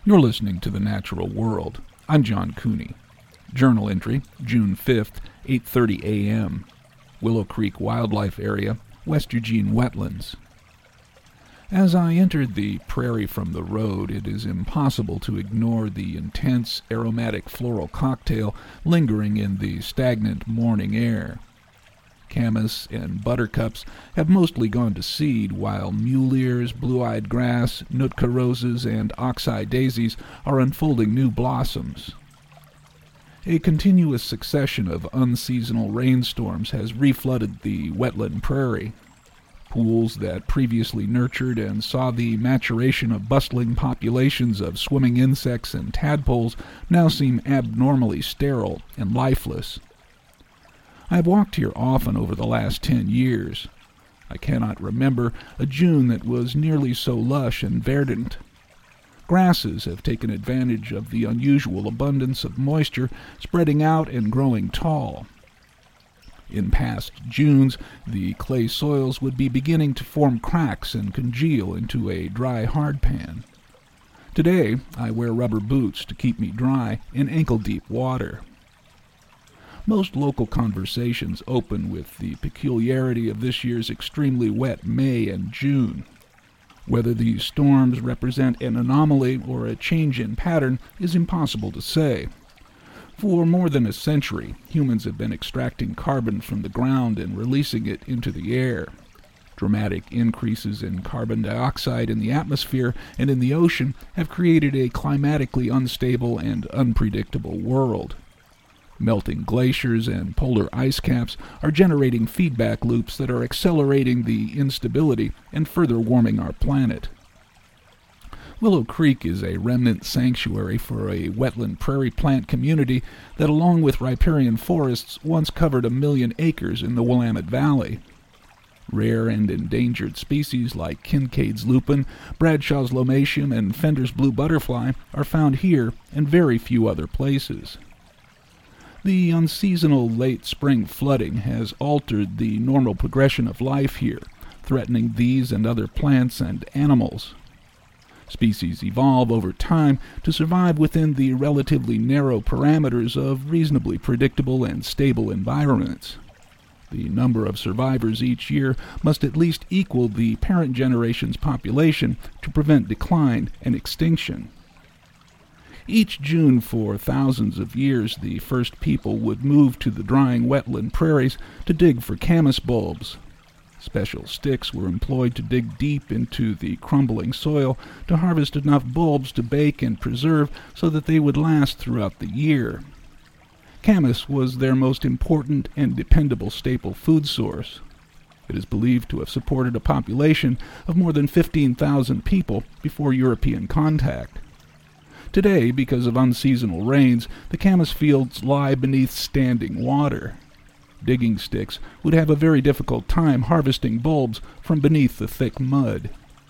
You're listening to The Natural World. I'm John Cooney. Journal entry, June 5th, 8:30 a.m. Willow Creek Wildlife Area, West Eugene Wetlands. As I entered the prairie from the road, it is impossible to ignore the intense, aromatic floral cocktail lingering in the stagnant morning air. Camas and buttercups have mostly gone to seed, while mule ears, blue-eyed grass, Nootka roses, and ox-eye daisies are unfolding new blossoms. A continuous succession of unseasonal rainstorms has reflooded the wetland prairie. Pools that previously nurtured and saw the maturation of bustling populations of swimming insects and tadpoles now seem abnormally sterile and lifeless. I have walked here often over the last 10 years. I cannot remember a June that was nearly so lush and verdant. Grasses have taken advantage of the unusual abundance of moisture, spreading out and growing tall. In past Junes, the clay soils would be beginning to form cracks and congeal into a dry hardpan. Today, I wear rubber boots to keep me dry in ankle-deep water. Most local conversations open with the peculiarity of this year's extremely wet May and June. Whether these storms represent an anomaly or a change in pattern is impossible to say. For more than a century, humans have been extracting carbon from the ground and releasing it into the air. Dramatic increases in carbon dioxide in the atmosphere and in the ocean have created a climatically unstable and unpredictable world. Melting glaciers and polar ice caps are generating feedback loops that are accelerating the instability and further warming our planet. Willow Creek is a remnant sanctuary for a wetland prairie plant community that, along with riparian forests, once covered 1 million acres in the Willamette Valley. Rare and endangered species like Kincaid's lupin, Bradshaw's lomatium, and Fender's blue butterfly are found here and very few other places. The unseasonal late spring flooding has altered the normal progression of life here, threatening these and other plants and animals. Species evolve over time to survive within the relatively narrow parameters of reasonably predictable and stable environments. The number of survivors each year must at least equal the parent generation's population to prevent decline and extinction. Each June for thousands of years, the first people would move to the drying wetland prairies to dig for camas bulbs. Special sticks were employed to dig deep into the crumbling soil to harvest enough bulbs to bake and preserve so that they would last throughout the year. Camas was their most important and dependable staple food source. It is believed to have supported a population of more than 15,000 people before European contact. Today, because of unseasonal rains, the camas fields lie beneath standing water. Digging sticks would have a very difficult time harvesting bulbs from beneath the thick mud.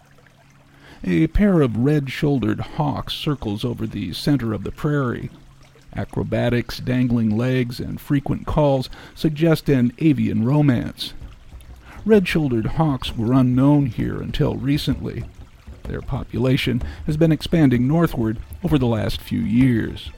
A pair of red-shouldered hawks circles over the center of the prairie. Acrobatics, dangling legs, and frequent calls suggest an avian romance. Red-shouldered hawks were unknown here until recently. Their population has been expanding northward over the last few years.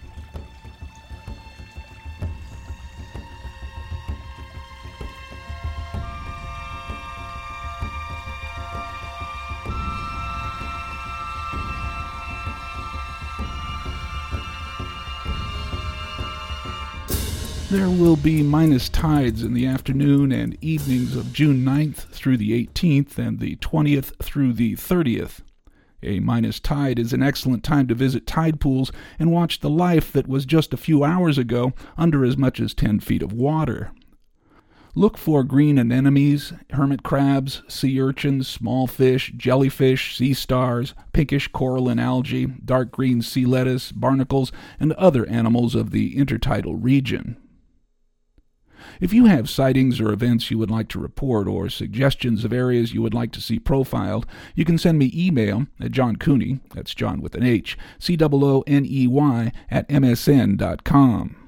There will be minus tides in the afternoon and evenings of June 9th through the 18th and the 20th through the 30th. A minus tide is an excellent time to visit tide pools and watch the life that was just a few hours ago under as much as 10 feet of water. Look for green anemones, hermit crabs, sea urchins, small fish, jellyfish, sea stars, pinkish coral and algae, dark green sea lettuce, barnacles, and other animals of the intertidal region. If you have sightings or events you would like to report or suggestions of areas you would like to see profiled, you can send me email at johncooney, that's John with an H, COONEY, @msn.com.